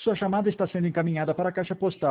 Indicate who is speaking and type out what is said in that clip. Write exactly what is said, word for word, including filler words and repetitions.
Speaker 1: Sua chamada está sendo encaminhada para a caixa postal